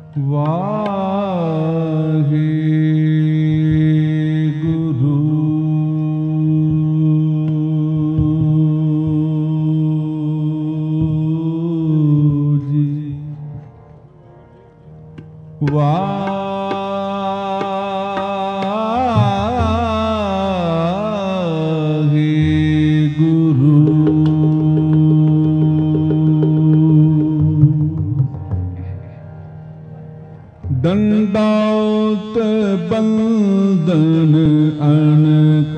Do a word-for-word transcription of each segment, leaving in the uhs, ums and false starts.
ਵਾਹਿਗੁਰੂ ਜੀ। ਵਾਹਿਗੁਰੂ ਦੰਡਾਉਤ ਬੰਦਨ ਅਨਕ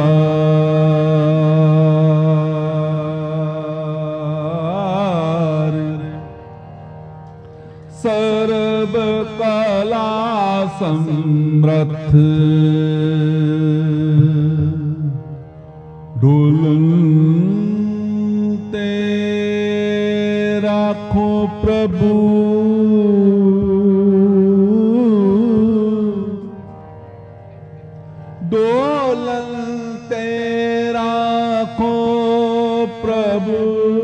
ਬਾਰ, ਸਰਬ ਕਲਾ ਸਮਰਥ ਡੋਲਨ ਤੇ ਰਾਖੋ ਪ੍ਰਭੂ, ਡੋਲਨ ਤੇ ਰਾਖੋ ਪ੍ਰਭੂ।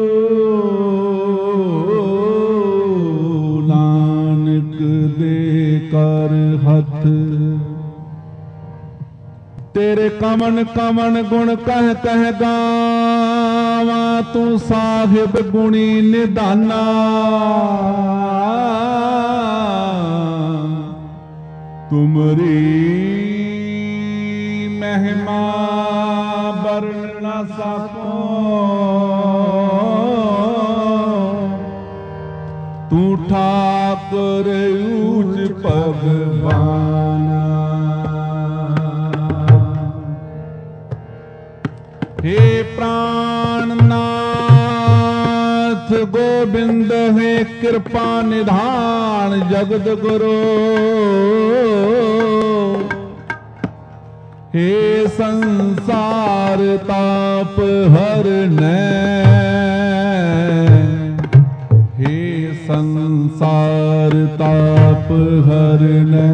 ਨਾਨਕ ਦੇ ਕਰ ਹੱਥ ਤੇਰੇ ਕਮਨ ਕਮਨ ਗੁਣ ਕਹਿ ਕਹਿ ਗਾਵਾਂ, ਤੂੰ ਸਾਹਿਬ ਗੁਣੀ ਨਿਧਾਨਾ। ਤੁਮਰੀ ਮਹਿਮਾ ਵਰਨ ਨ ਸਕੋ, ਤੂੰ ਠਾਕੁਰ ਊਚ ਭਗਵਾਨ। हे प्राणनाथ गोविंद है कृपा निधान जगत गुरु, हे संसार ताप हरनै, हे संसार ताप हरनै।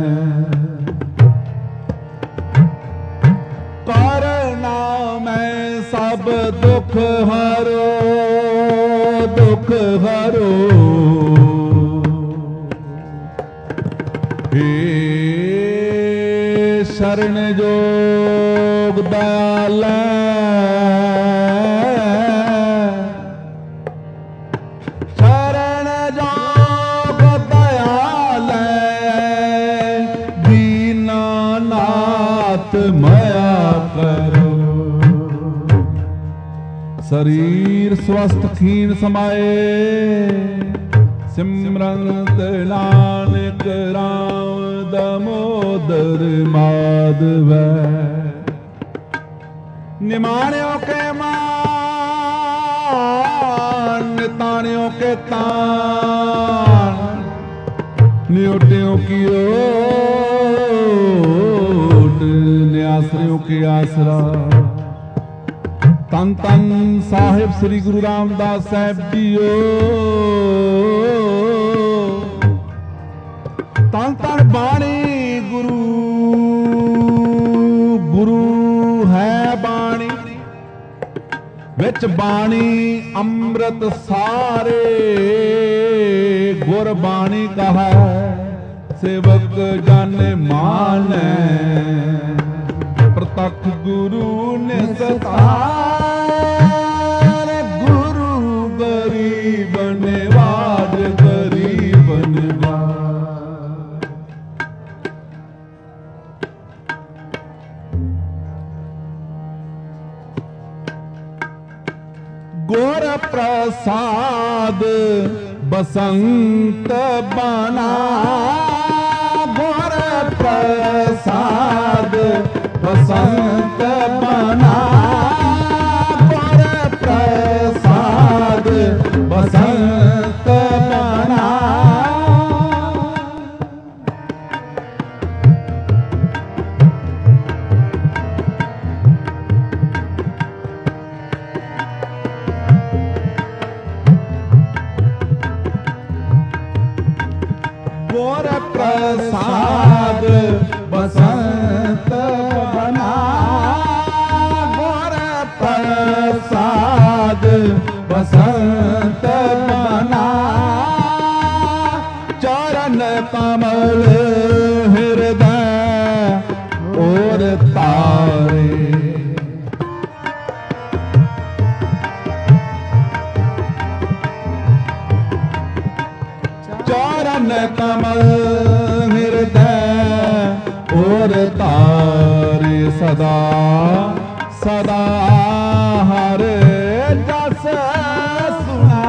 करना मैं सब दुख हरो दुख हरो, हे शरण जोग दयाल। शरण जोग दयाल दीनानाथ माया करो। शरीर स्वस्थ खीन समाए, सिमरंत नानक राम दामोदर माधव। निमाणियों के मान निताणियों के तान, न्योटियों की ओट न्यासरियों की आसरा। तन तन साहिब श्री गुरु रामदास साहब जीओ, तन तन बाणी गुरु गुरु है बाणी, विच बाणी अमृत सारे। गुर बाणी कहा सेवक जन मानै, प्रतख गुरु ने सतार। गुरु गरीब निवाज गरीब निवाज। गुर प्रसाद बसंत बना, गुर प्रसाद बसंत बना। गुर प्रसाद बसंत बना। गुर प्रसाद बसंत बना। गुर प्रसाद बसंत बना। चरण का मन कमल हृदय और तारे सदा सदा हर जस सुना।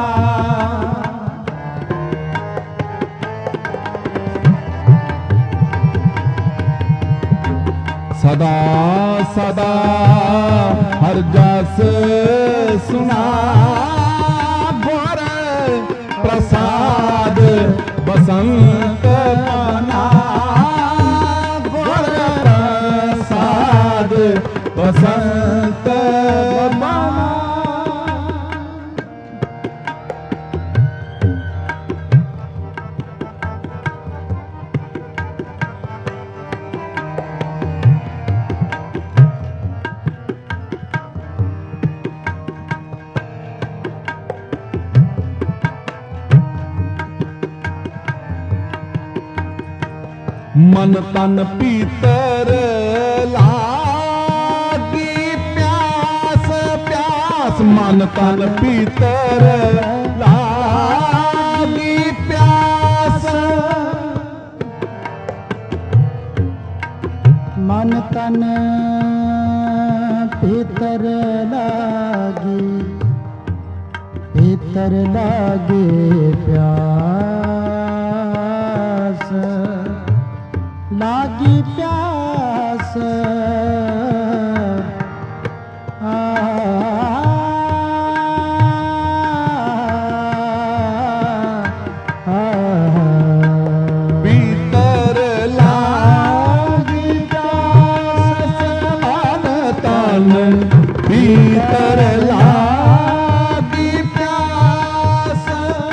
सदा सदा हर जस सुना गुर प्रसाद बसंत बना। गुर प्रसाद बसंत बना। मन तन पीतर लागी प्यास प्यास। मन तन पीतर लागी प्यास। मन तन पीतर लागी पीतर लागे प्यास। लागी प्यास आ भीतर लागी प्यास। मन तन भीतर लागी प्यास।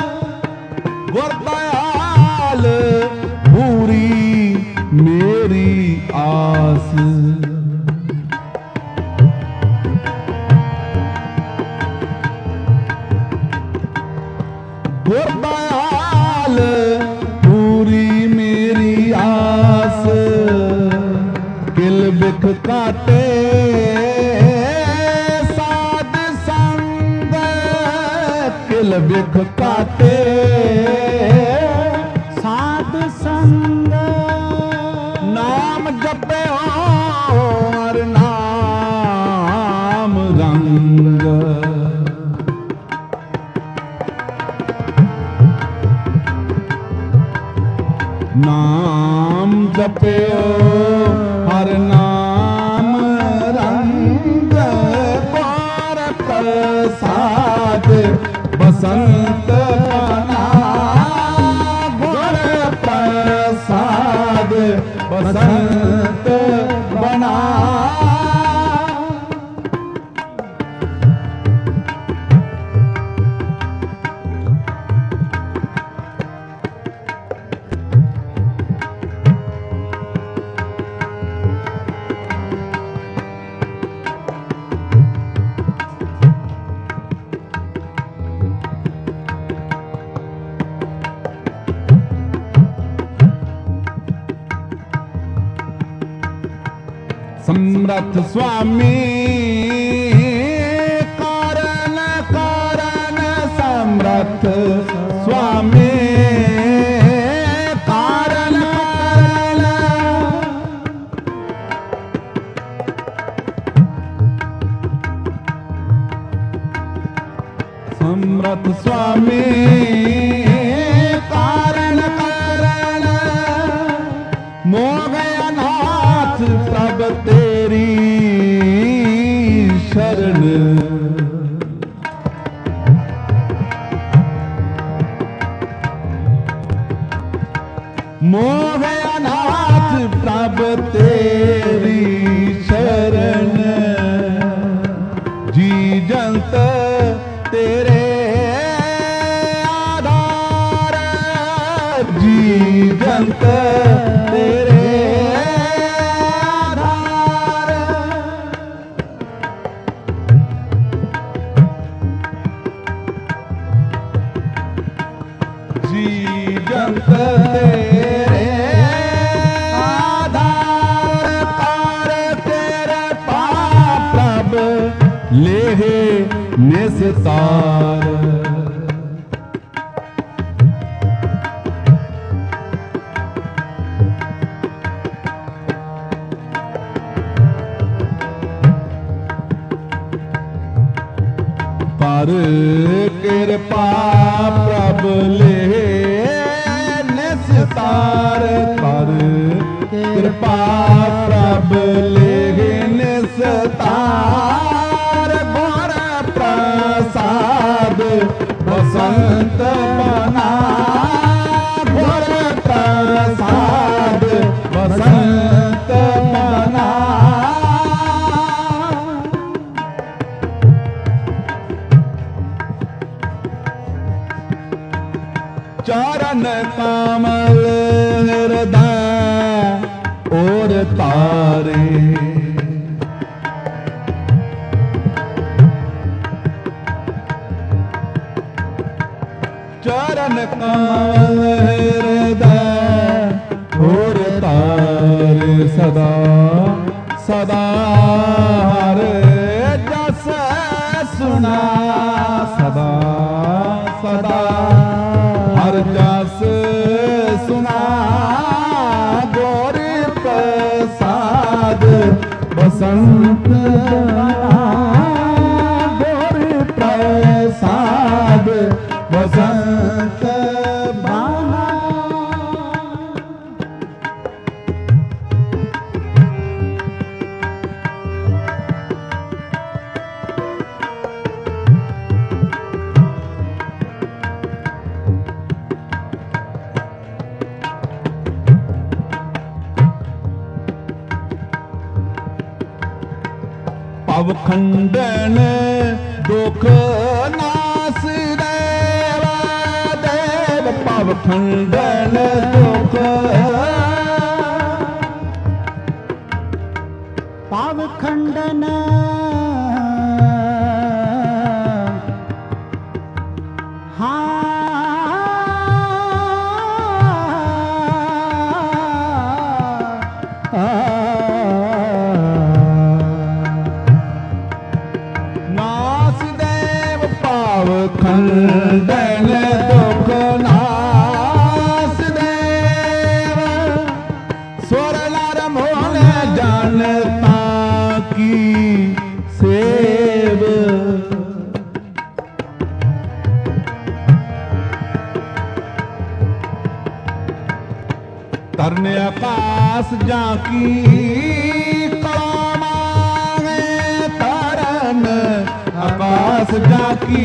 वरदयाल पूरी मेरी आस। गुरदयाल पूरी मेरी आस। किल बिख काटे साध संग। किल बिख काटे साध संग। नाम जपे और नाम रंग। नाम जपे हर नाम रंग। पर प्रसाद बसंत बना। गुर प्रसाद बसंत बना। समर्थ स्वामी कारण कारण। समर्थ स्वामी कारण कारण। समर्थ स्वामी कारण कारण। मोह अनाथ प्रभ तेरी शरण। मोह अनाथ प्रभ तेरी शरण। जी जंत तेरे आधार। जी जंत तेरे आधार। जी जंत तेरे आधार। तार तेरे पाप प्रभ लेहे निस्तार। ਕਰ ਕਿਰਪਾ ਪ੍ਰਭ ਲੇ ਨਿਸਤਾਰ ਕਰ ਕਿਰਪਾ ਪ੍ਰਭ ਲੇ ਨਿਸਤਾਰ ਗੁਰ ਪ੍ਰਸਾਦ ਬਸੰਤ ਬਨਾ ਗੁਰ ਪ੍ਰਸਾਦ ਬਸੰਤ ਬਨਾ ਚਰਨ ਕਮਲ ਹਿਰਦੈ ਔਰ ਤਾਰੇ ਚਰਨ ਕਮਲ ਹਿਰਦੈ ਔਰ ਤਾਰੇ ਸਦਾ ਸਦਾ ਹਰ ਜਸ ਸੁਨਾ ਸਦਾ ਸਦਾ ਹਰ ਜਸ ਸੁਨਾ ਗੁਰ ਪ੍ਰਸਾਦ ਬਸੰਤ ਬਨਾ ਗੁਰ ਪ੍ਰਸਾਦ ਬਸੰਤ ਬਨਾ ਭਵ ਖੰਡਨ ਦੁਖ ਨਾਸ ਦੇਵ ਦੇਵ ਭਵ ਖੰਡਨ ਦੁਖ ਭਵ ਖੰਡਨ ਖੰਡਨ ਦੁਖ ਨਾਸ ਦੇਵ ਸੁਰ ਨਰ ਮੋਹਨ ਜਾਣਤਾ ਕੀ ਸੇਵ ਤਰਨ ਆਕਾਸ ਜਾਂ ਕੀ ਕਲਾਮਾਂਗੇ ਤਰਨ ਆਕਾਸ ਜਾਂ ਕੀ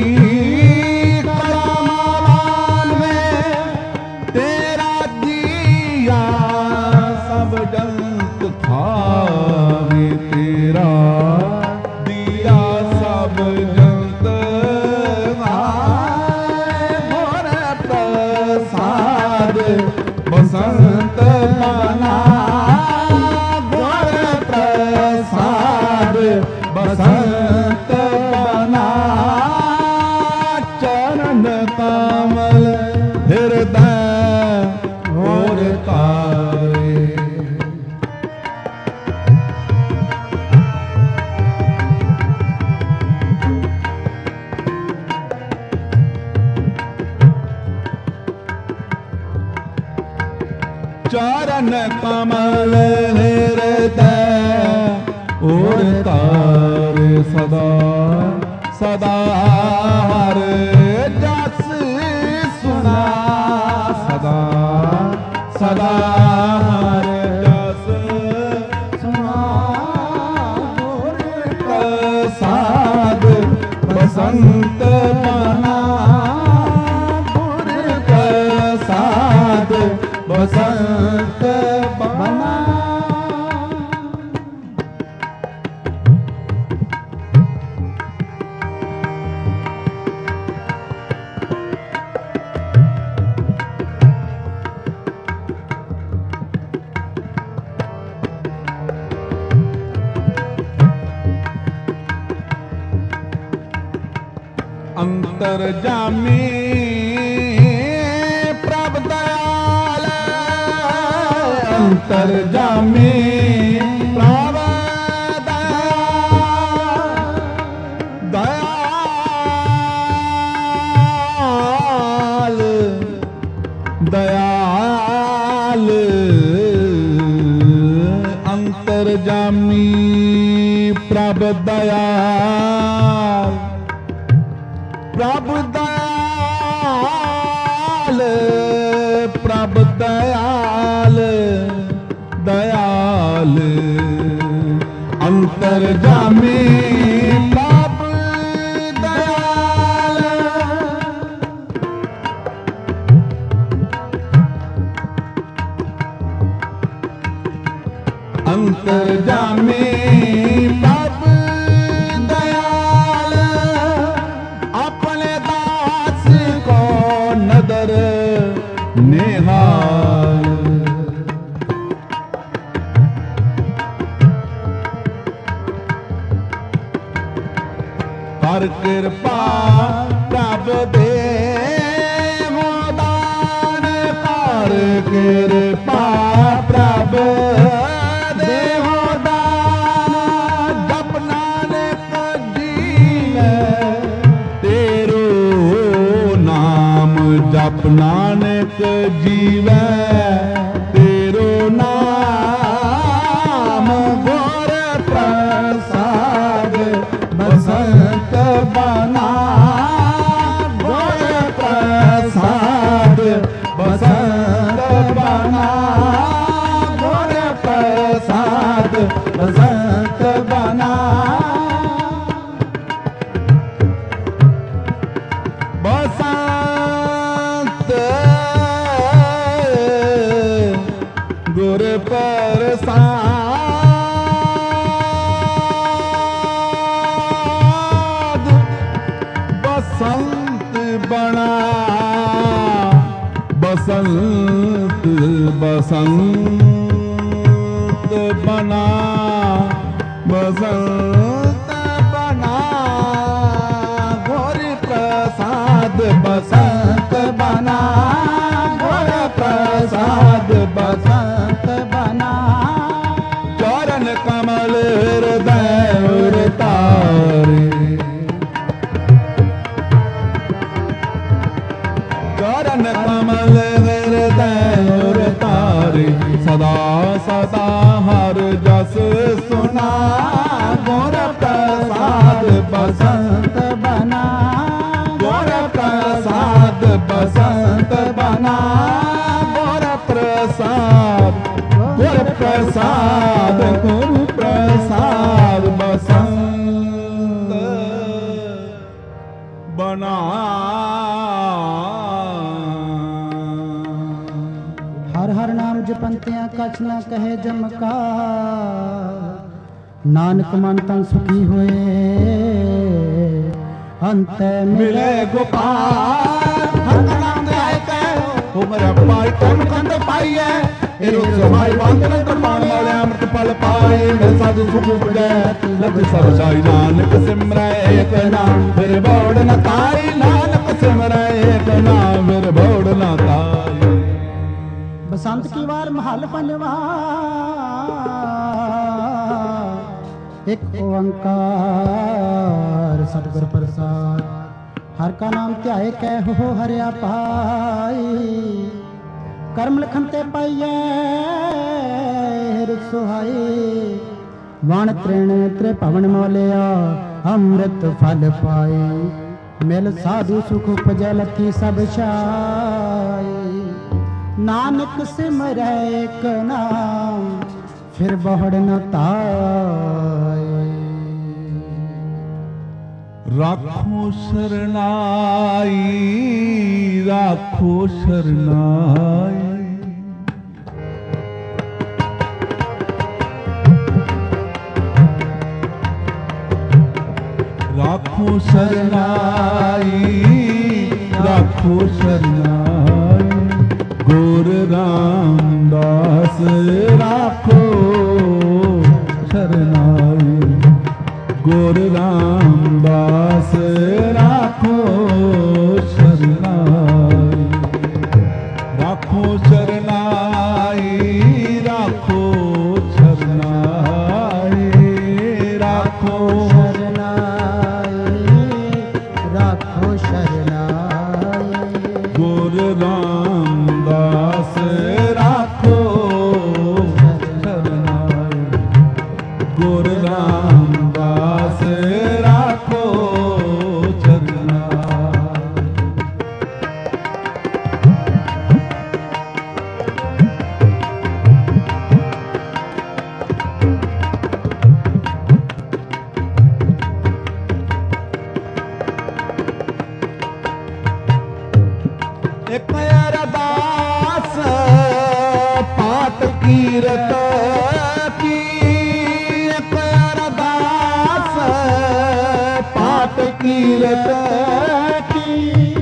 ਕਲਾਮਾਂ ਤੇਰਾ ਦੀਆ ਸਭ ਜੰਤ ਖਾਵੇ ਤੇਰਾ ਦੀਆ ਸਭ ਜੰਤ ਖਾਵੇ ਗੁਰ ਪ੍ਰਸਾਦ ਬਸੰਤ ਬਨਾ ਗੁਰ ਪ੍ਰਸਾਦ ਬਸੰਤ ਬਨਾ ਚਰਨ ਕਮਲ ਹਿਰਦੈ ਔਰ ਤਾਰੇ ਚਰਨ ਕਮਲ ਹਿਰਦੈ ਔਰ ਤਾਰੇ ਸਦਾ ਸਦਾ ਹਰ ਜਸ ਸੁਨਾ ਸਦਾ ਸਦਾ ਹਰ ਜਸ ਸੁਨਾ ਗੁਰ ਪ੍ਰਸਾਦ ਬਸੰਤ ਬਨਾ ਗੁਰ ਪ੍ਰਸਾਦ ਬਸੰਤ ਬਨਾ ਅੰਤਰਜਾਮੀ ਪ੍ਰਭ ਦਇਆਲ ਅੰਤਰਜਾਮੀ ਪ੍ਰਭ ਦਇਆਲ ਦਇਆਲ ਅੰਤਰਜਾਮੀ ਪ੍ਰਭ ਦਇਆਲ ਪ੍ਰਭ ਦਇਆਲ ਦਇਆਲ ਅੰਤਰਜਾਮੀ ਪ੍ਰਭ ਦਇਆਲ ਅੰਤਰਜਾਮੀ ਪ੍ਰਭ ਦਇਆਲ ਆਪਣੇ ਦਾਸ ਕੋ ਨਦਰ ਨਿਹਾਲ ਕਰ ਕਿਰਪਾ ਪ੍ਰਭ ਦੇਵੋ ਦਾਨ ਕਰ ਕਿਰਪਾ ਪ੍ਰਭ ਦੇਵੋ ਦਾਨ ਜਪ ਨਾਨਕ ਜੀਵੈ ਤੇਰੋ ਨਾਮ ਜਪ ਨਾਨਕ ਜੀਵੈ ਤੇਰੋ ਨਾਮ ਗੁਰ ਪ੍ਰਸਾਦ ਬਸੰਤ ਬਨਾ ਗੁਰ ਪ੍ਰਸਾਦ ਬਸੰਤ ਬਨਾ ਗੁਰ ਪ੍ਰਸਾਦ ਬਸੰਤ ਬਨਾ ਬਸੰਤ ਗੁਰ ਪ੍ਰਸਾਦ ਬਸੰਤ ਬਣਾ ਬਸੰਤ ਬਸੰਤ ਬਣਾ ਬਸੰਤ ਬਣਾ ਗੁਰ ਪ੍ਰਸਾਦ ਬਸੰਤ ਬਣਾ ਗੁਰ ਪ੍ਰਸਾਦ ਬਸੰਤ ਬਣਾ ਚਰਨ ਕਮਲ ਹਿਰਦੈ ਉਰਤਾਰੇ ਚਰਨ ਕਮਲ ਹਿਰਦੈ ਉਰਤਾਰੇ ਸਦਾ ਸਦਾ ਹਰ ਜਸ ਸੁਨਾ ਗੁਰ ਪ੍ਰਸਾਦ ਬਸੰਤ ਬਨਾ ਗੁਰ ਪ੍ਰਸਾਦ ਬਸੰਤ ਬਨਾ ਗੁਰ ਪ੍ਰਸਾਦ ਗੁਰ ਪ੍ਰਸਾਦ ਗੁਰ ਪ੍ਰਸਾਦ ਬਸੰਤ ਬਨਾ ਹਰ ਹਰ ਨਾਮ ਜਪੰਤਿਆਂ ਕਛ ਨਾ ਕਹੇ ਜਮਕਾ ਨਾਨਕ ਮਨ ਤਨ ਸੁਖੀ ਹੋਏ ਅੰਤ ਮਿਲੇ ਗੋਪਾਲ ਹਰ ਨਾਮ ਦੇ ਆਏ ਕੈ ਹੋ ਮੇਰਾ ਪਾਈ ਤਨ ਕੰਦ ਪਾਈਐ ਇਹ ਰੋਗ ਸਮਾਈ ਬੰਦਨ ਕਰਪਾਨ ਵਾਲੇ ਅੰਮ੍ਰਿਤ ਫਲ ਪਾਏ ਮੈਂ ਸਾਧੂ ਸੁਖ ਉਪਜੈ ਲਗ ਸਰਸਾਈ ਨਾਨਕ ਸਿਮਰੈ ਏਕ ਨਾਮ ਫਿਰ ਬੋੜ ਨ ਤਾਈ ਨਾਨਕ ਸਿਮਰੈ ਏਕ ਨਾਮ ਫਿਰ ਬੋੜ ਨ ਤਾਈ ਬਸੰਤ ਕੀ ਵਾਰ ਮਹੱਲ ਪੰਜਵਾ ਇੱਕ ਓੰਕਾਰ ਸਤਿਗੁਰ ਪ੍ਰਸਾਦ ਹਰ ਕਾ ਨਾਮ ਧਿਆਏ ਕਹਿ ਹੋ ਹਰਿਆ ਪਾਈ ਕਰਮ ਲਖਨ ਤੇ ਪਾਈਐ ਹਿਰ ਸੁਹਾਈ ਵਣ ਤ੍ਰਿਣ ਤ੍ਰਿਭਵਨ ਮੋਲਿਆ ਅੰਮ੍ਰਿਤ ਫਲ ਪਾਏ ਮਿਲ ਸਾਧੂ ਸੁਖ ਉਪਜੈ ਲੱਥੀ ਸਭ ਛਾਈ ਨਾਨਕ ਸਿਮਰੈ ਏਕ ਨਾਮ ਫਿਰ ਬਹੁੜ ਨ ਤਾਏ ਰਾਖੋ ਸਰਨਾਈ ਰਾਖੋ ਸਰਨਾਈ ਰਾਖੋ ਸਰਨਾਈ ਰਾਖੋ ਸਰਨਾਈ ਗੁਰ ਰਾਮਦਾਸ ਰਾਖੋ ਸਰਨਾਈ ਗੁਰ ਰਾਮਦਾਸ ਰਾਖੋ ਸਰਨਾਈ ਰਾਖੋ ਸਰਨਾਈ ਰਾਖੋ ਸਰਨਾਈ ਰਾਖੋ ਰਾਖੋ ਸ਼ਰਨਾਈ ਗੁਰ ਰਾਮਦਾਸ ਰਾਖੋ ਸ਼ਰਨਾਈ ਗੁਰ ਰਾਮਦਾਸ ਰਾਖੋ ਸ਼ਰਨਾਈ एक अरदास पाठ कीरत की, एक अरदास पाठ कीरत की।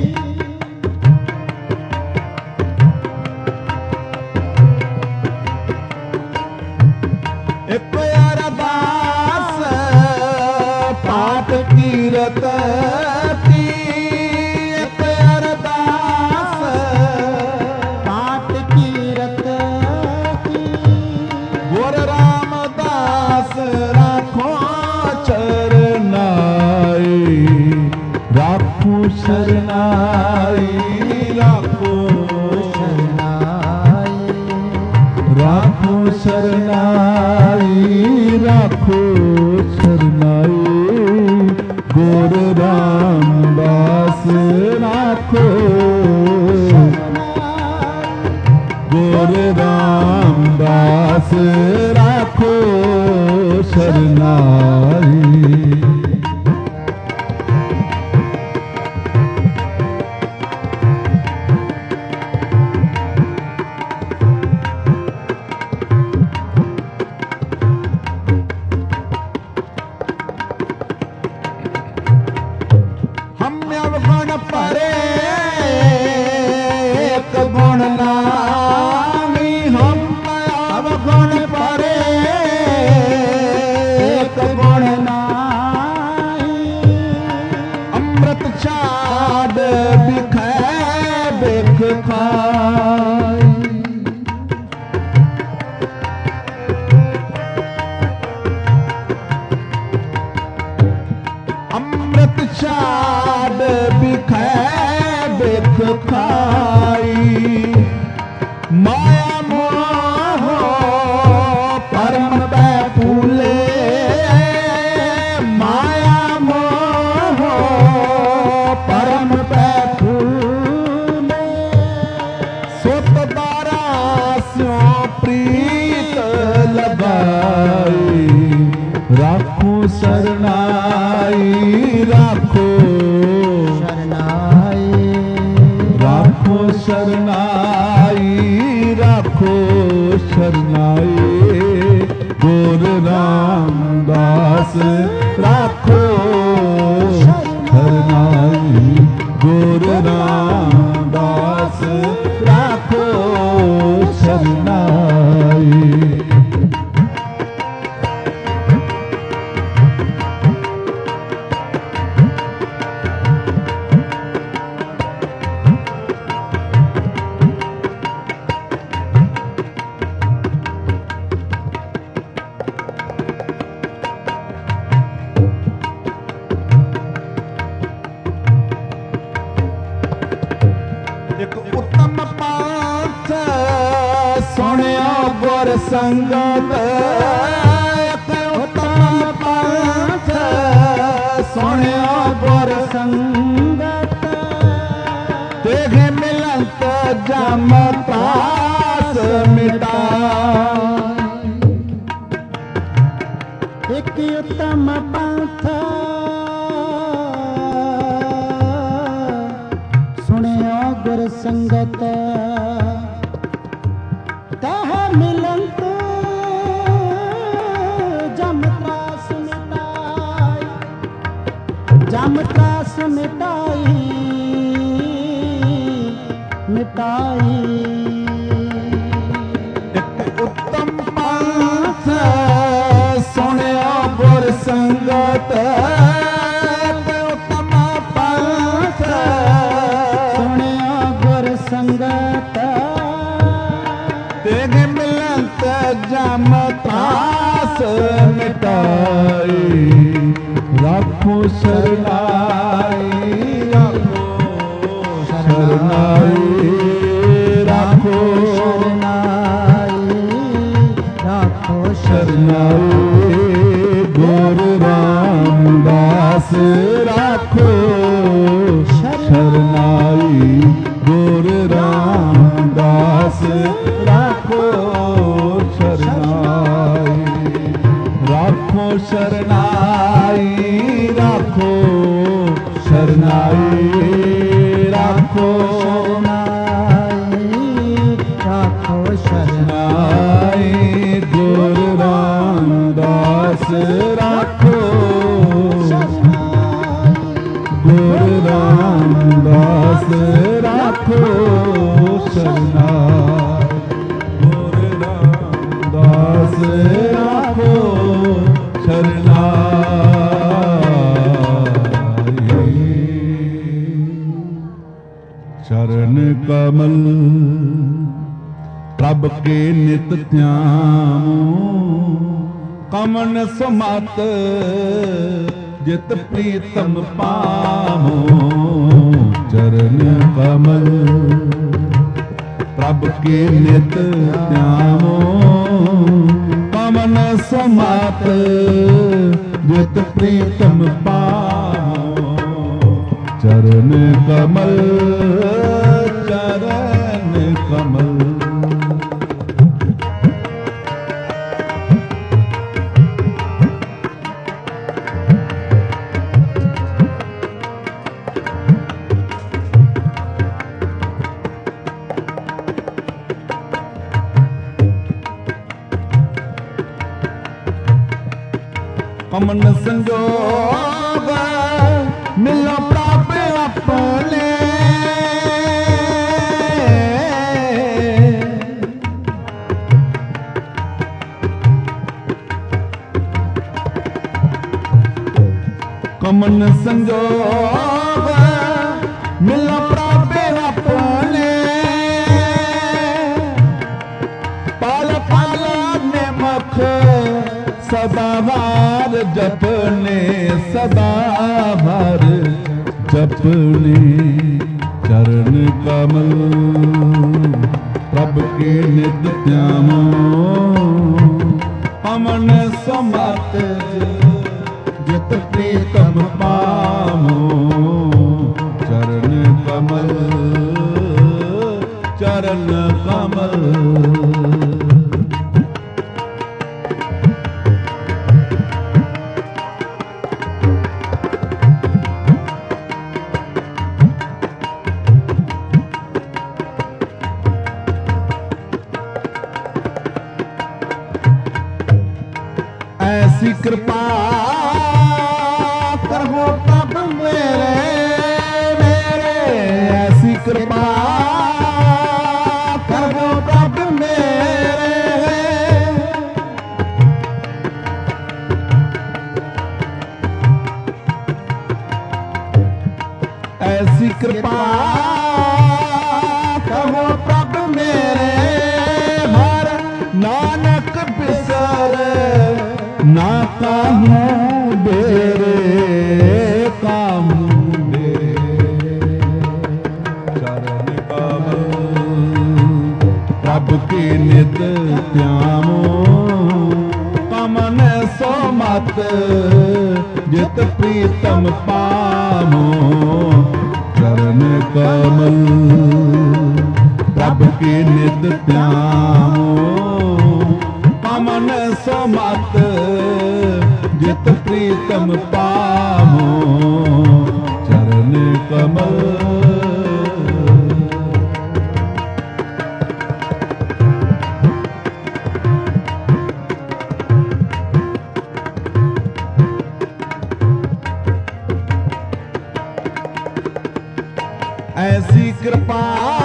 एक अरदास पाठ कीरत की, एक अरदास पाठ कीरत की। गुर रामदास राखो चरनाई, राखो शरनाई, राखो शरनाई, राखो शरनाई, राखो शरनाई। गुर रामदास राखो, गुर रामदास राखो शरनाई। हम अवगुण परे एक गुण नामी, हम अवगुण परे एक गुण नाई। अमृत चाद बिखै बिख खाई, अमृत चाद बिखै बिख खाई। माया मोह परम पै फूले, माया मोह परम पै फूले। सुत दारा स्यों प्रीत लगाई, राखो शरनाई, राखो शरनाई, राखो शरनाई, राखो शरनाई। गुर रामदास राखो शरनाई, गुर रामदास राखो शरनाई। एक उत्तम पाठ सुनियो गुर संगत, एक उत्तम पाठ सुनियो गुर संगत। तेघे मिलंत जम त्रास मिटाई, एक उत्तम पंथ सुनियो गुर संगत। तह मिलंत जम त्रास मिटाई, जम त्रास मिटाई, मिटाई। एक उत्तम पाठ सुनियो गुर संगत, एक उत्तम पाठ सुनियो गुर संगत। तेघे मिलंत जम त्रास मिटाई, राखो शरनाई, राखो शरनाई, राखो शरनाई, राखो शरनाई। गुर रामदास राखो शरनाई, गुर रामदास राखो शरनाई, राखो शरनाई, राखो शरनाई, राखो शरनाई। राखो गुरु रामदास राखो शरनाई गुरु रामदास राखो शरनाई चरण कमल प्रभ के नित ध्यान कमन समत जित प्रीतम पामो चरण कमल प्रभ के नित ध्यानो कमन समत जित प्रीतम पामो चरण कमल चरण कमल कमन संजोग मिलो प्राप अपने कमन संजोग मिलो प्राप अपने पाल पाल ने मख सदावार जपने सदावार जपने चरण कमल प्रभ के नित ध्यानो अमन समत जित प्रीतम पामो चरण कमल चरण कमल ऐसी कृपा करो प्रभ मेरे मेरे ऐसी कृपा करो प्रभ मेरे ऐसी कृपा करो प्रभ मेरे हर नानक बिसर ना काहूँ बेरे काहूँ बेरे चरण कमल प्रभ के नित ध्यानो कमन सोमत जित प्रीतम पामो चरण कमल प्रभ के नित ध्यानो कमन समत जित प्रीतम पामो चरण कमल ऐसी कृपा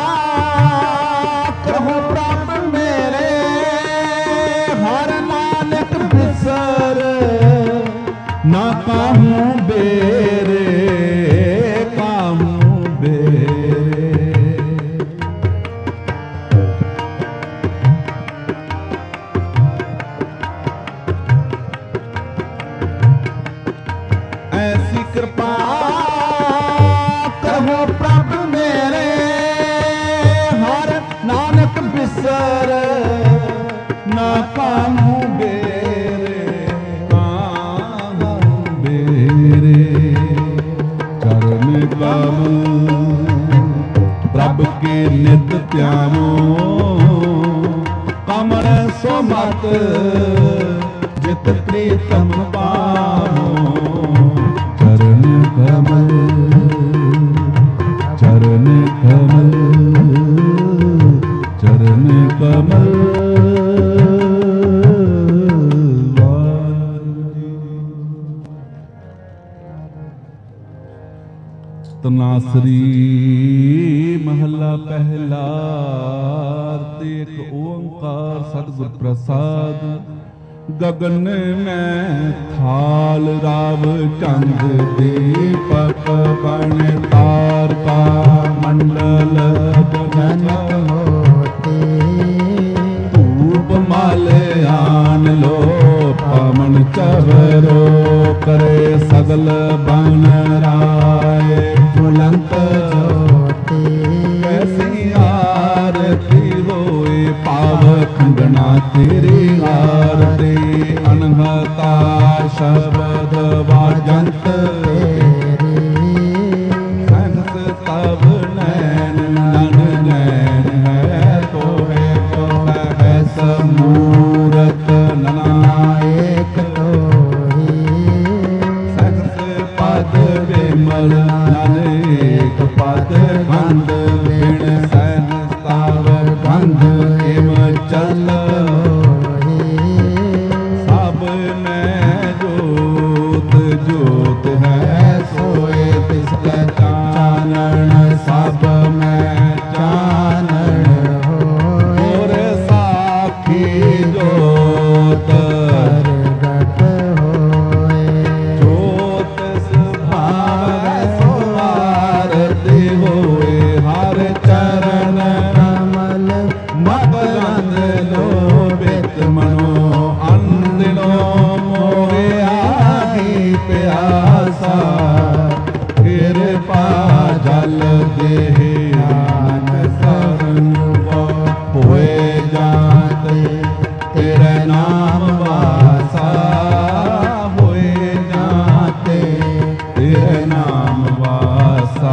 करो प्रभ मेरे हर नानक बिसर ना काहूँ बेरे काहूँ बेरे ऐसी कृपा करो प्रभ मेरे हर नानक बिसर ना काहूँ बेरे काहूँ बेरे चरण कमल प्रभ के नित ध्यानो कमल सोमत जित प्रीतम पामो चरण कमल चरण कमल चरण कमल ਤਨਾਸਰੀ ਮਹੱਲਾ ਪਹਿਲਾ। ਇੱਕ ਓੰਕਾਰ ਸਤਿਗੁਰ ਪ੍ਰਸਾਦ। ਗਗਨ ਮੈਂ ਥਾਲ ਰਾਵ ਚੰਦ ਦੀਪਕ ਬਣ ਤਾਰਕਾ ਮੰਡਲ ਜਨਕ ਮੋਤੀ। ਧੂਪ ਮਲ ਆਨ ਲੋ ਪਵਨ ਚਵਰੋ ਕਰੇ ਸਗਲ ਬਨ ਰਾਏ ਬੁਲੰਦ ਜੋਤੀ। ਕੈਸੀ ਆਰਤੀ ਹੋਏ ਪਾਵ ਖੰਡਨਾ ਤੇਰੀ ਆਰਤੀ। ਅਨਹਤਾ ਸ਼ਬਦ ਵਾਜੰਤ ਤੇਰੀ। ਸੰਸ ਤਵ ਨੈਣ ਨਨ ਨੈਣ ਹੈ ਤੋਹੇ ਕੋ ਹੈ ਸਮੂਰਤ ਨਾਇਕ ਤੋਹੀ। ਸੰਸ ਪਦ ਵਿਮਲ ਨਾਨਕ ਪਦ ਗੰਧ ਬਿਨ ਸਹਿ ਤਾਵ ਗੰਧ ਇਮ ਚਲ ਹੋਈ। ਸਭ ਮੈਂ ਜੋਤ ਜੋਤ ਹੈ ਸੋਏ ਤਿਸ ਕੈ ਚਾਨਣ। ਸਭ ਮੈਂ ਚਾਨਣ ਹੋਏ। ਗੁਰ ਸਾਖੀ ਜੋਤ ਪ੍ਰਗਟ ਹੋਏ। ਜੋਤ ਸੁਭਾਵੈ ਸੋ ਆਰਤੀ ਹੋਏ। ਹਰ ਚਰਨ ਕਮਲ ਮਗਨ ਲੋਭਿਤ ਮਨੋ। ਅੰਦਿਨੋ ਮੋਹਿਆ ਹੀ ਪਿਆਸਾ। ਕਿਰਪਾ ਜਲ ਦੇਹਿ ਨਾਨਕ ਸਰਨ ਹੋਏ ਜਾਤੇ। ਤੇਰੇ ਨਾਮ ਵਾਸਾ ਹੋਏ ਜਾਤੇ। ਤੇਰੇ ਨਾਮ ਵਾਸਾ।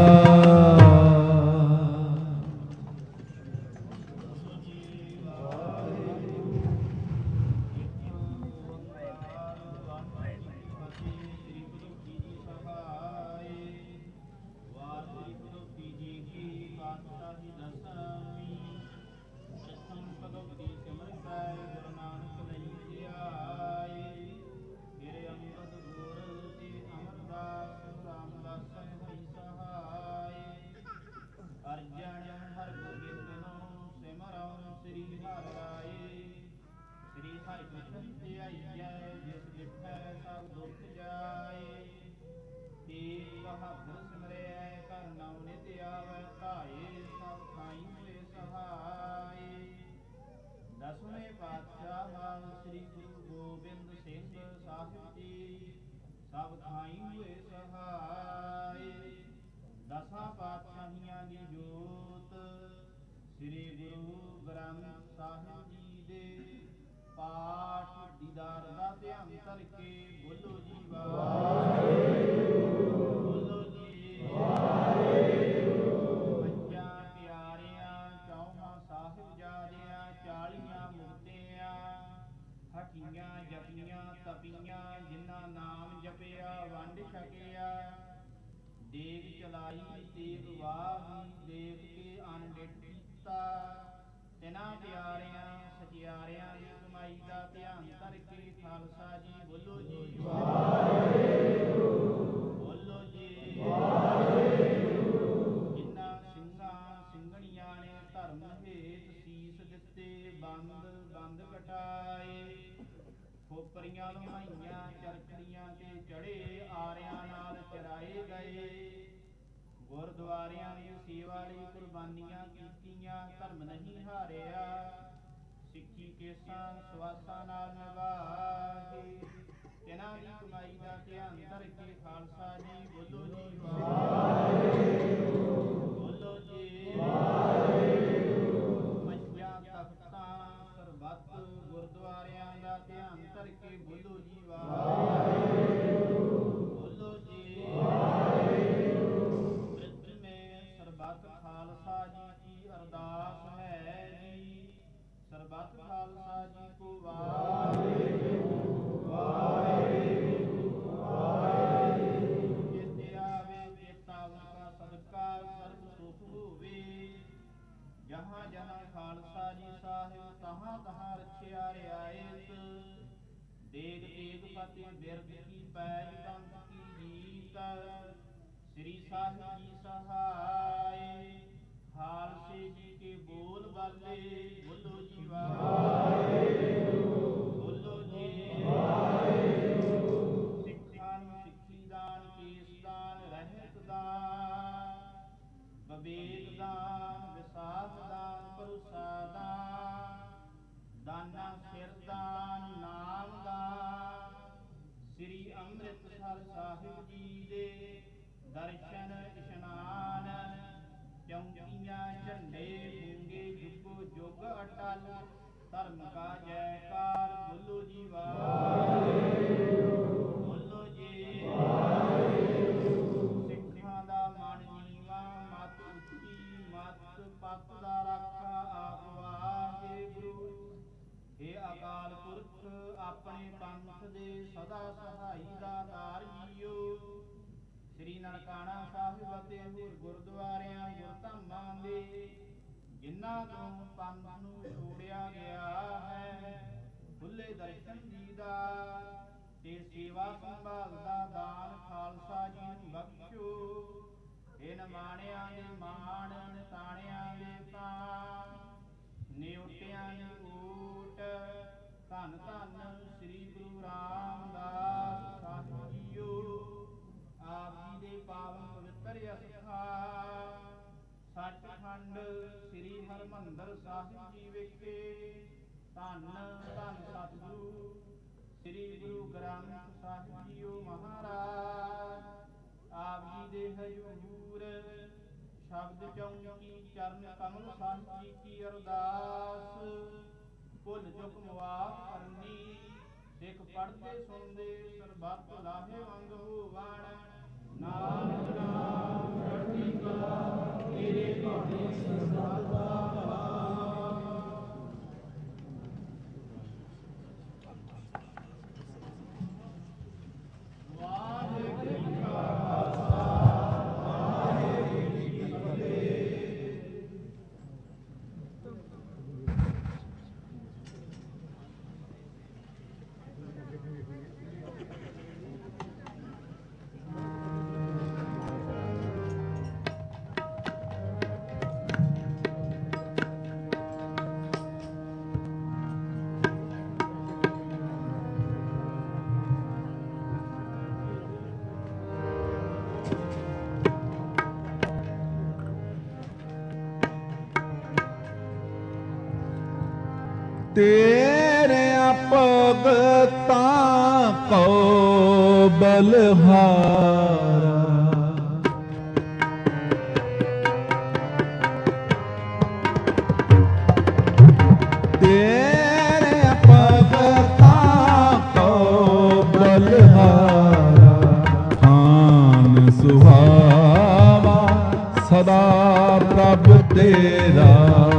ਦਸਵੇਂ ਪਾਤਸ਼ਾਹ ਸ੍ਰੀ ਗੁਰੂ ਗੋਬਿੰਦ ਸਿੰਘ ਸਾਹਿਬ ਜੀ ਸਭ ਥਾਈਂ ਹੋਏ ਸਹਾਏ। ਦਸਾਂ ਪਾਤਸ਼ਾਹੀਆਂ ਦੀ ਜੋਤ ਸ੍ਰੀ ਗੁਰੂ ਗ੍ਰੰਥ ਸਾਹਿਬ ਜੀ ਦੇ ਪਾਠ ਦੀਦਾਰ ਦਾ ਧਿਆਨ ਕਰਕੇ ਬੋਲੋ ਜੀ ਵਾਹਿਗੁਰੂ। ਬੋਲੋ ਜੀ ਵਾਹਿਗੁਰੂ। ਪੰਜਾਂ ਪਿਆਰਿਆਂ ਚੌਹਾਂ ਸਾਹਿਬਜ਼ਾਦਿਆਂ ਚਾਲੀਆਂ ਮੁਕਤਿਆਂ ਹਟੀਆਂ ਜਪੀਆਂ ਤਪੀਆਂ ਜਿਨ੍ਹਾਂ ਨਾਮ ਜਪਿਆ ਵੰਡ ਛਕਿਆ। ਦੇਗ ਚਲਾਈ ਤੇਗ ਵਾਹੀ ਦੇਖ ਕੇ ਅਨਡਿਠ ਕੀਤਾ। ਤਿਨਾਂ ਪਿਆਰਿਆਂ ਸਚਿਆਰਿਆਂ ਦੀ ਕਮਾਈ ਦਾ ਧਿਆਨ ਕਰਕੇ ਖਾਲਸਾ ਜੀ ਬੋਲੋ ਜੀ ਵਾਹਿਗੁਰੂ। ਬੋਲੋ ਜੀ ਵਾਹਿਗੁਰੂ। ਜਿਨ੍ਹਾਂ ਸਿੰਘਾਂ ਸਿੰਘਣੀਆਂ ਨੇ ਧਰਮ ਹੇਤ ਸੀਸ ਦਿੱਤੇ ਬੰਦ ਬੰਦ ਕਟਾਏ। ਖੋਪਰੀਆਂ ਲੁਹਾਈਆਂ ਚਰਖੜੀਆਂ ਤੇ ਚੜੇ ਆਰਿਆਂ ਨਾਲ ਚਰਾਏ ਗਏ। ਗੁਰਦੁਆਰਿਆਂ ਦੀ ਸੇਵਾ ਲਈ ਕੁਰਬਾਨੀਆਂ ਕੀਤੀਆਂ ਧਰਮ ਨਹੀਂ ਹਾਰਿਆ। ਸਿੱਖੀ ਕੇਸਾਂ ਸਵਾਸਾਂ ਨਾਲ ਨਿਭਾਏ। ਤਿਨਾਂ ਦੀ ਕਮਾਈ ਦਾ ਧਿਆਨ ਕਰਕੇ ਖਾਲਸਾ ਜੀ ਬੋਲੋ ਜੀ ਵਾਹਿਗੁਰੂ। ਬੋਲੋ ਜੀ ਵਾਹਿਗੁਰੂ। ਪੰਜਾਂ ਤਖਤਾਂ ਸਰਬੱਤ ਗੁਰਦੁਆਰਿਆਂ ਦਾ ਧਿਆਨ ਕਰਕੇ ਬੋਲੋ ਜੀ ਵਾਹਿਗੁਰੂ। ਬੋਲੋ ਜੀ ਵਾਹਿਗੁਰੂ। ਬ੍ਰਿਤ ਮੇਂ ਸਰਬੱਤ ਖਾਲਸਾ ਜੀ ਕੀ ਅਰਦਾਸ ਹੈ ਜੀ। ਸਰਬੱਤ ਖਾਲਸਾ ਜੀ ਕੋ ਵਾਹਿਗੁਰੂ ਵਾਹਿਗੁਰੂ ਵਾਹਿਗੁਰੂ। ਜਿਤੇ ਆਵੇ ਚੇਤਾਵਨ ਕਾ ਸਦਕਾ ਸਰਬ ਸੁਖ ਹੋਵੇ। ਜਹਾਂ ਜਹਾਂ ਖਾਲਸਾ ਜੀ ਸਾਹਿਬ ਤਹਾਂ ਤਹਾਂ ਰਖਿਆ ਰਿਆਇਤ। ਦੇਗ ਤੇਗ ਫਤਿਹ ਬਿਰਦ ਕੀ ਪੈਜ ਤੰਤ ਕੀ ਜੀਤ। श्री साहिब जी सहाय खालसे जी के बोल बाले बोलो जी वाहिगुरू बोलो जी वाहिगुरू। सिੱਖਾਂ ਨੂੰ ਸਿੱਖੀ ਦਾਨ ਕੇਸ ਦਾਨ ਰਹਿਤ ਦਾਨ ਵਿਵੇਕ ਦਾਨ ਵਿਸਾਖ ਦਾਨ ਭਰੋਸਾ ਦਾਨ ਦਾਨਾ ਸਿਰ ਦਾਨ ਨਾਮ ਦਾਨ ਸ੍ਰੀ ਅੰਮ੍ਰਿਤਸਰ ਸਾਹਿਬ ਜੀ ਦੇ ਦਰਸ਼ਨ ਇਸ਼ਨਾਨ ਚੌਂਕੀਆਂ ਝੰਡੇ ਗੂੰਗੇ ਜੁਗੋ ਜੁਗ ਅਟਲ ਧਰਮ ਕਾ ਜੈਕਾਰ ਬੋਲੋ ਜੀ ਵਾਹਿਗੁਰੂ ਬੋਲੋ ਜੀ ਵਾਹਿਗੁਰੂ। ਸਿੱਖਾਂ ਦਾ ਮਨ ਨੀਵਾਂ ਮਤ ਉੱਚੀ ਮਤ ਪੱਤ ਦਾ ਰਾਖਾ ਆਪ ਵਾਹਿਗੁਰੂ। ਇਹ ਅਕਾਲ ਪੁਰਖ ਆਪਣੇ ਪੰਥ ਦੇ ਸਦਾ ਸਹਾਈ ਦਾਤਾਰ ਜੀਓ। ਸ੍ਰੀ ਨਨਕਾਣਾ ਸਾਹਿਬ ਅਤੇ ਹੋਰ ਗੁਰਦੁਆਰਿਆਂ ਗੁਰਧਾਮਾਂ ਦੇ ਜਿਨ੍ਹਾਂ ਤੋਂ ਪੰਥ ਨੂੰ ਛੋੜਿਆ ਗਿਆ ਹੈ ਖੁੱਲੇ ਦਰਸ਼ਨ ਦੀਦਾ ਤੇ ਸੇਵਾ ਸੰਭਾਲ ਦਾ ਦਾਨ ਖਾਲਸਾ ਜੀ ਨੂੰ ਬਖਸ਼ੋ। ਇਹ ਨਿਮਾਣਿਆਂ ਦੇ ਮਾਣ ਨਿਤਾਣਿਆਂ ਦੇ ਤਾਣ ਨਿਉਟਿਆਂ ਦੀ ਓਟ ਧੰਨ ਧੰਨ ਸ੍ਰੀ ਗੁਰੂ ਰਾਮਦਾਸ ਸਾਹਿਬ ਜੀਓ। ਆਪ ਜੀ ਦੇ ਪਾਵਨ ਪਵਿੱਤਰ ਅਸਥਾਨ ਸੱਚਖੰਡ ਸ੍ਰੀ ਹਰਿਮੰਦਰ ਸਾਹਿਬ ਜੀ ਵਿਖੇ ਧੰਨ ਧੰਨ ਸਤਿਗੁਰੂ ਸ੍ਰੀ ਗੁਰੂ ਗ੍ਰੰਥ ਸਾਹਿਬ ਜੀਓ ਮਹਾਰਾਜ ਆਪ ਜੀ ਦੇ ਹਜ਼ੂਰ ਸ਼ਬਦ ਚੌਂਕੀ ਚਰਨ ਕਮਲ ਸਾਹਿਬ ਜੀ ਕੀ ਅਰਦਾਸ ਭੁੱਲ ਚੁੱਕ ਮੁਆਫ ਕਰਨੀ ਸਿੱਖ ਪੜ੍ਹਦੇ ਸੁਣਦੇ ਸਰਬੱਤ ਲਾਹੇ ਵੰਗ ਹੋਵਣ ਨਾਨਕ ਨਾਮ ਚੜ੍ਹਦੀ ਕਲਾ ਤੇਰੇ ਭਾਣੇ ਸਰਬੱਤ ਦਾ ਭਲਾ। ਵਾਹਿਗੁਰੂ ਜੀ ਕਾ ਖਾਲਸਾ ਵਾਹਿਗੁਰੂ ਜੀ ਕੀ ਫਤਿਹ। ਤੇਰਿਆਂ ਭਗਤਾਂ ਕੋ ਬਲਹਾਰਾ ਤੇਰਿਆਂ ਭਗਤਾਂ ਕੋ ਬਲਹਾਰਾ ਖਾਨ ਸੁਹਾਵਾ ਸਦਾ ਪ੍ਰਭ ਤੇਰਾ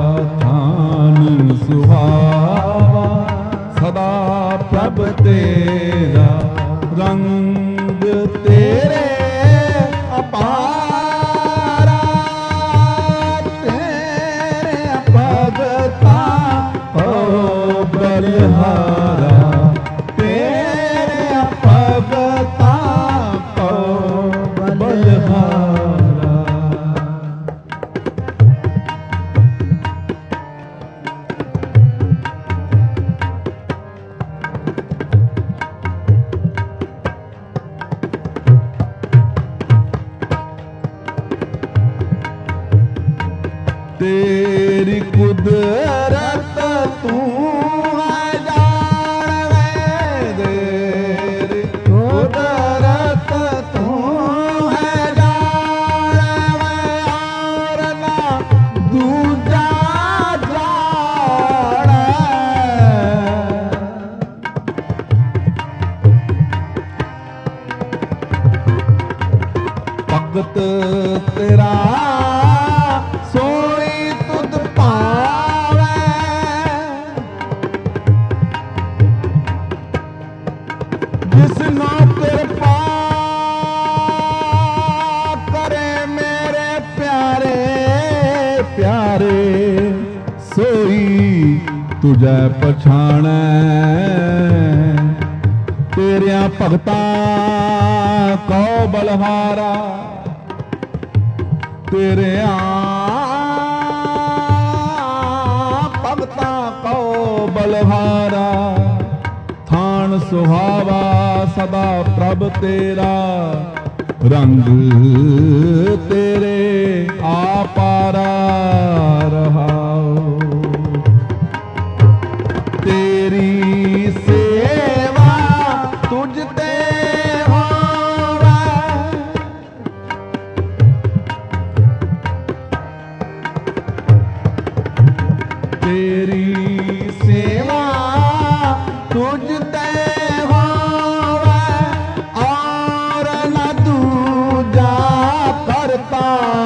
ਥਾਨ ਸੁਹਾਵਾ ਸਦਾ ਪ੍ਰਭ ਤੇਰਾ ਰੰਗ ਤੇਰੇ ਅਪਾਰਾ ਤੇਰੇ ਭਗਤਾਂ ਹੋ ਬਲਿਹਾਰਾ ਤੇਰੇ ਭਗਤਾਂ ਹੋ ਬਲਿਹਾਰਾ। ਤੇਰੀ ਕੁਦਰਤ ਤੂੰ ਹੈ ਜਾਣਵੇਂ ਤੇਰੀ ਕੁਦਰਤ ਤੂੰ ਹੈ ਜਾਣਵੇਂ ਔਰ ਨਾ ਦੂਜਾ ਜਾਣੈ ਭਗਤ ਤੇਰਾ ਸੋਈ ਤੁਧ ਪਾਵੈ ਜਿਸਨੋ ਕਿਰਪਾ ਕਰੇ ਮੇਰੇ ਪਿਆਰੇ ਪਿਆਰੇ ਸੋਈ ਤੁਝੈ ਪਛਾਣੈ ਤੇਰਿਆਂ ਭਗਤਾਂ ਕੋ ਬਲਹਾਰਾ तेरे भगता को बलहारा थान सुहावा सदा प्रभ तेरा रंग तेरे आपारा रहाओ तेरी सेवा तुझते होवे तेरी सेवा तुझते होवे और न दूजा करता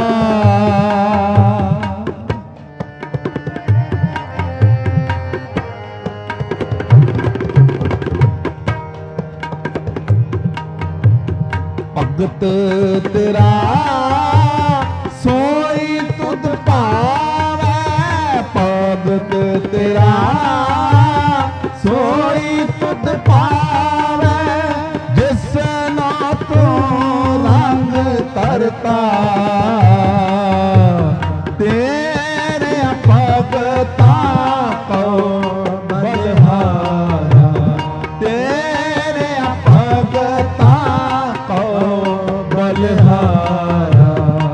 भगत तेरा सोई तुध पावे भगत तेरा सोई तुध पावे जिस ना तो रंग तरता तेरे भगता को बलहारा तेरे भगता को बलहारा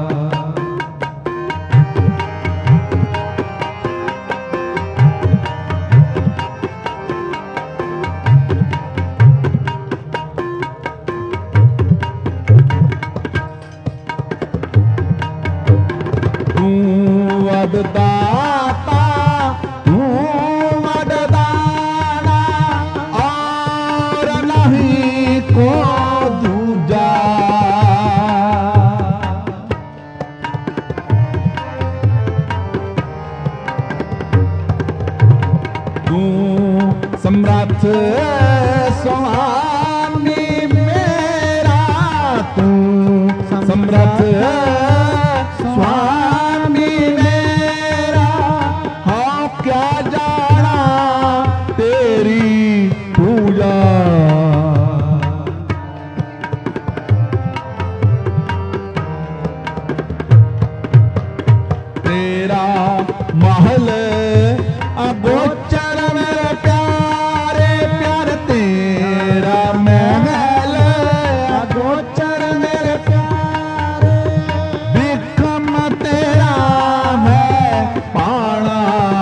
तू वरदाता तू वरदाना और नहीं को दूजा तू सम्राट स्वामी मेरा तू सम्राट स्वामी मेरा हाँ क्या जाना तेरी पूजा तेरा महल अगोचर मेरे प्यारे प्यार तेरा महल अगोचर मेरे प्यारे विक्रम तेरा है पाना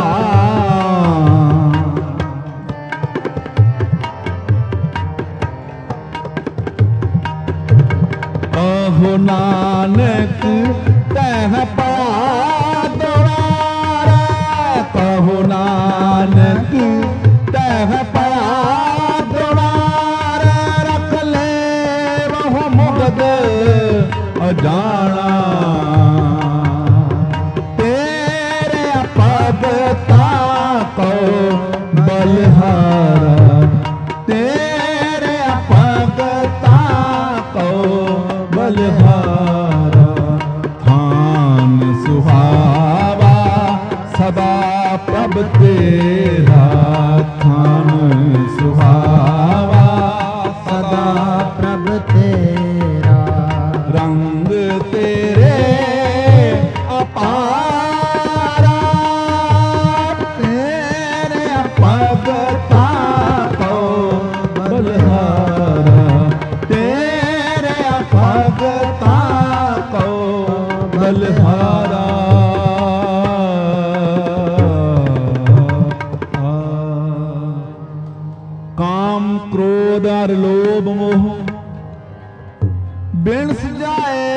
अहो नानक तह पा द्वारा कहो नानक तह पा द्वारा रख ले वह मुगद अजाना तेरे भगता को बलहारा तेरे भगता को बलहारा थान सुहावा सदा प्रभ तेरा थान सुहावा सदा प्रभ तेरा रंग तेरे अपारा तेरे भगता को बलहारा तेरे भगता को बलहारा काम क्रोध और लोभ मोह बिनस जाए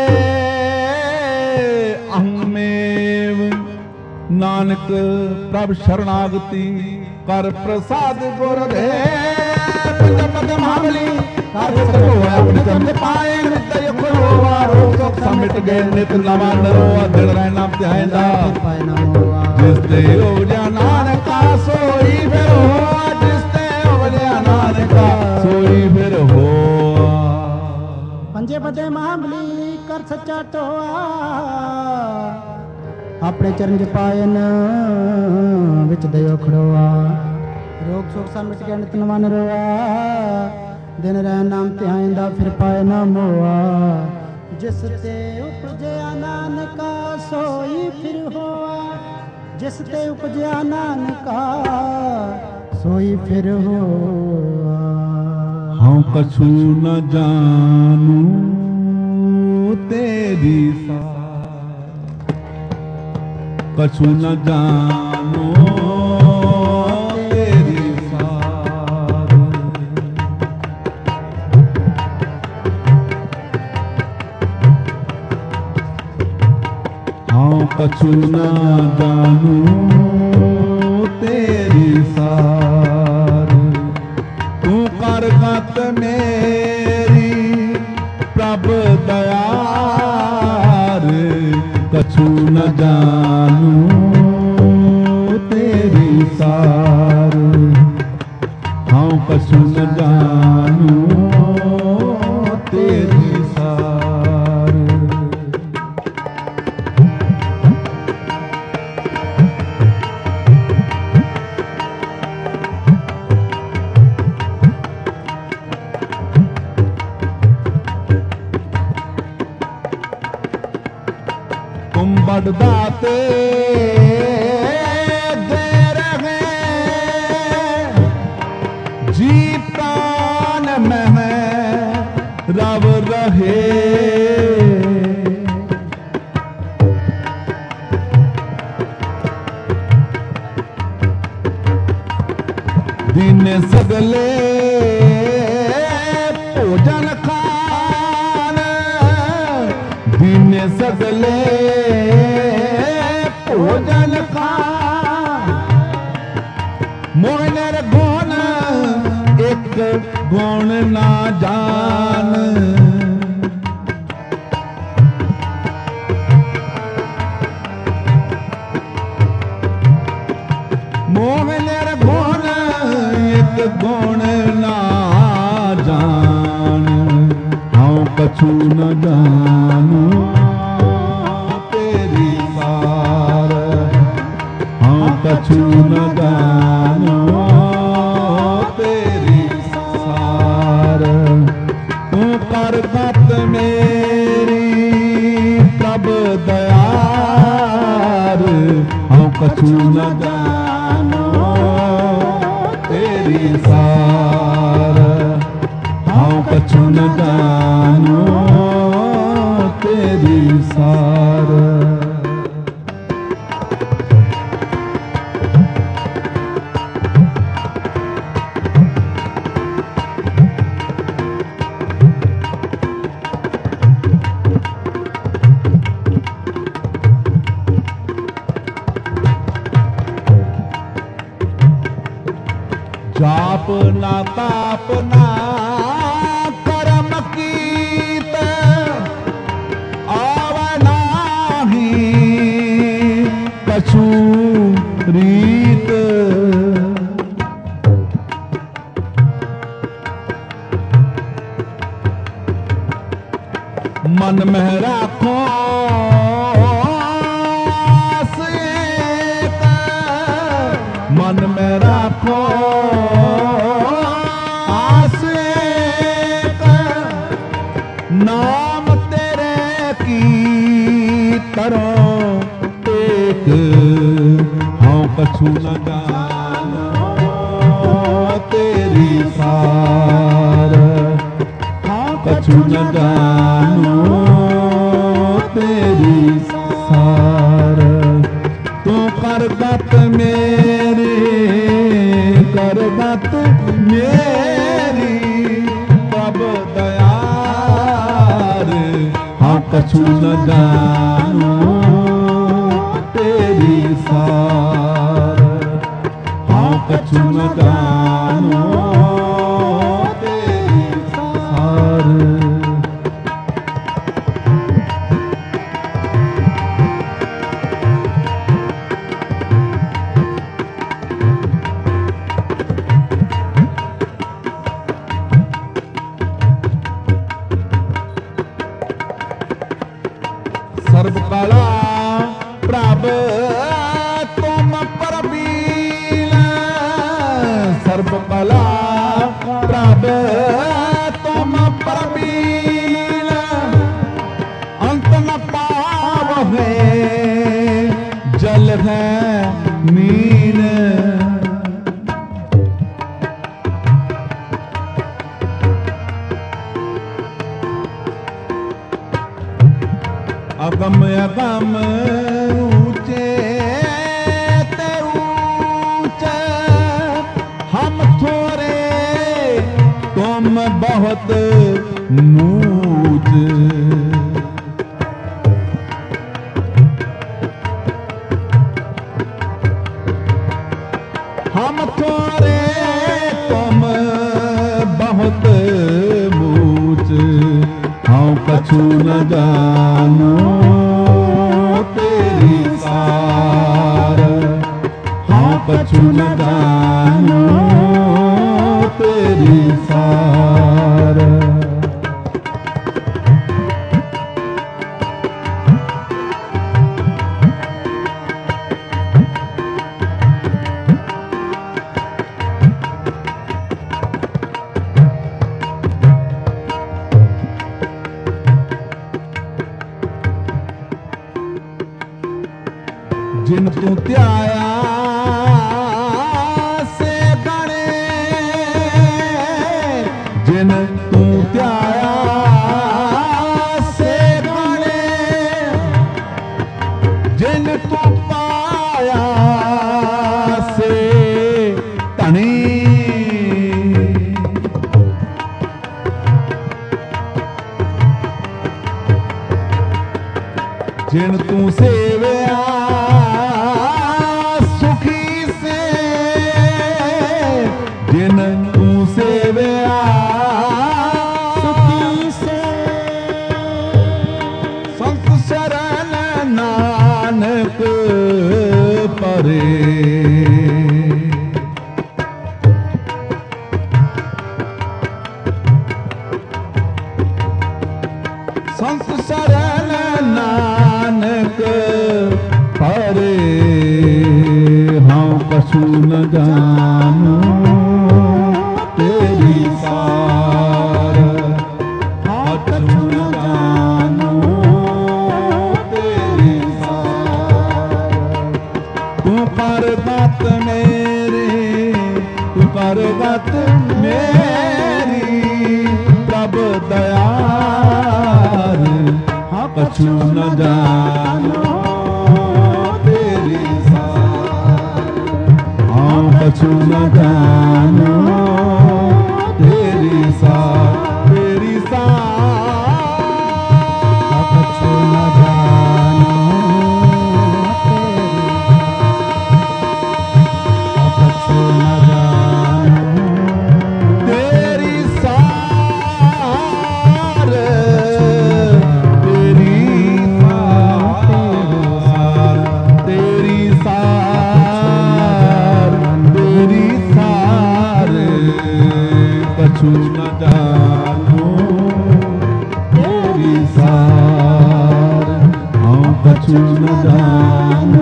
अहमेव नानक प्रभ शरणागति कर प्रसाद गुरुदेव जपत महाबली कर सको अपने चरण पाए नित्य खुलवा रोग शोक समिट गए नित नवा नरो दिल रहना ध्यानदा जिस ते उजया नानक सोई फिर हो जिस ते उजया नानक सोई फिर हो पंजे पते महाबली कर सच्चा टोआ अपने चरण च पायन विच दयो खड़ोआ रोग शोक सा मिट गया नित नवा नरोआ दिन रह नाम ध्यान दा फिर पाए ना मोआ जिस ते उपजया नानका सोई फिर होआ, जिस ते उपजया नानका सोई फिर होआ। हाँ कछु न जानू तेरी सार, कछु न जानू तेरी सार। हाँ कछु न जानू तेरी सार, तू कर गत मेरी प्रभ दयार, कछु न जानू तेरी सार। हाँ कछु न जानू तेरी सार। तुम बड़दाते दे रहे जी प्राण में रव रहे, दिन सगले भोजन खान, दिन सगले भोजन खान। मोहनर गुण एक गुण ना जान, मोहनर गुण एक गुण ना जान। हाँ कछु न जानू तेरी सार, हाँ कछु न जानू तेरी सार। तू कर गत मेरी प्रभ दयार, हाँ कछु न जानू तेरी सार। हाँ कछु न जानू तेरी सार। जाप ना ताप ना कर्म कीत, आवनाही कछु रीत। मन में राखो आस एक, मन में राखो आस एक, नाम तेरे की करो एक। हाँ कछु न जानू तेरी सार, हाँ कछु न जानू तेरी सार। तू कर गत मेरे कर गत मेरी प्रभ दयार, हाँ कछु न जानू तेरी सार। हाँ कछु न जानू तेरी सार। सर्वकला प्रभ तुम परबीन, सर्वकला मीन अगम अगम ऊंचे ते ऊंचे हम थोड़े तुम बहुत नूच हम थोड़े तुम बहुत ऊंच हाँ कछु न जानो तेरी सार हाँ कछु न जानो तेरी सार जिन तू त्याया से गणे जिन तू त्याया से गणे जिन तू पाया से धनी जिन तू सेवया जिन तू सेवया सुखी से संत शरण नानक परे संत शरण नानक परे हाँ कछु न जानो तेरी सार हाँ कछु न जानो तेरी सार तू परगत मेरे तू परगत मेरी प्रभ दयार हाँ कछु न जानो तेरी सार हाँ कछु न जानो तेरी सार तेरी सार कछु न जानो कछु न जानो तेरी सार तेरी सार तेरी सार तेरी सार कछु न जानो तेरी सार हाँ कछु न जानो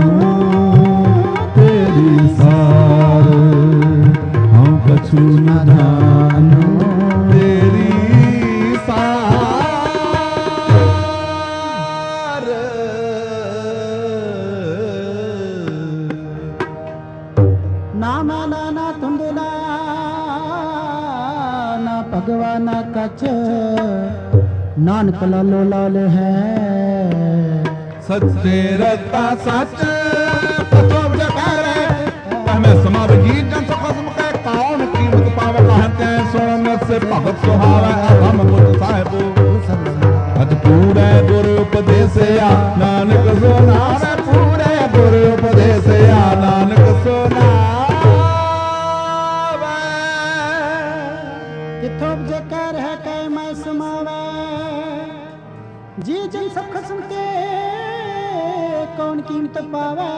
तेरी सार हाँ कछु न जानो तेरी सार नाम लाना धुंधला ना भगवान कच नानक लालो लाल है सच्चे रता सच पतोब जकारे हमें समाव जी जन सखसम के कौन कीमत पावे कहते सोन से भगत सुहावे हम बुद्ध साहिबो अज पूरे गुरु उपदेसया नानक सुनावे पूरे गुरु उपदेसया नानक सुनावे किथों जकर है कै मैं समावे जी जन सब खसम के कौन कीमत पावे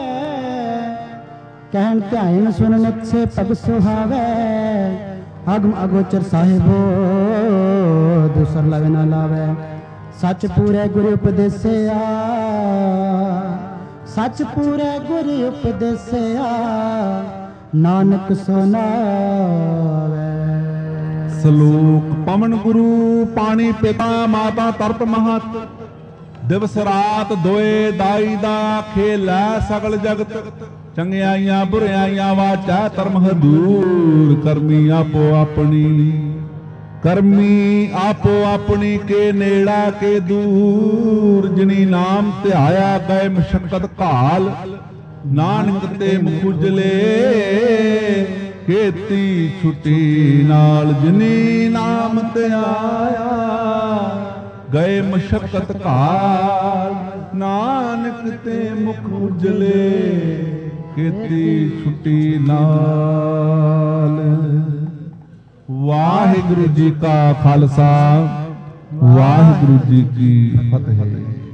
कहन ध्यान सुनन से पग सुहावे अगम अगोचर साहिबो दूसर लवे न लावे सच पूरे गुरु उपदेसया सच पूरे गुरु उपदेसया नानक सुनावे सलोक पवन गुरु पानी पिता माता तरप महत दिवस रात दोए दाई दा खेलै सगल जगत ਚੰਗਿਆਈਆਂ ਬੁਰਿਆਈਆਂ ਵਾਚਾ ਧਰਮ ਹਦੂਰ ਕਰਮੀ ਆਪੋ ਆਪਣੀ ਕਰਮੀ ਆਪੋ ਆਪਣੀ ਕੇ ਨੇੜਾ ਕੇ ਦੂਰ ਜਿਨੀ ਨਾਮ ਧਿਆਇਆ ਗਏ ਮਸ਼ਕਤ ਘਾਲ ਨਾਨਕ ਤੇ ਮੁਖੁਜਲੇ ਕੀਤੀ ਛੁੱਟੀ ਨਾਲ ਜਿਨੀ ਨਾਮ ਧਿਆਇਆ ਗਏ ਮਸ਼ਕਤ ਘਾਲ ਨਾਨਕ ਤੇ ਮੁਖ ਉਜਲੇ ਕੀਤੀ ਛੁੱਟੀ ਨਾਲ। ਵਾਹਿਗੁਰੂ ਜੀ ਕਾ ਖਾਲਸਾ ਵਾਹਿਗੁਰੂ ਜੀ ਕੀ ਫਤਿਹ।